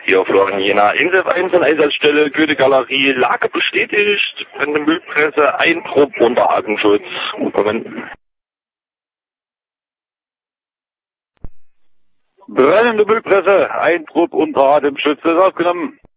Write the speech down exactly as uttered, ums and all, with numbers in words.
Hier Florian Jena, Insel eins an Einsatzstelle, Goethe-Galerie, Lage bestätigt, eine Müllpresse, ein Trupp unter Atemschutz. Kommen. Brennende Müllpresse, ein Trupp unter Atemschutz ist aufgenommen.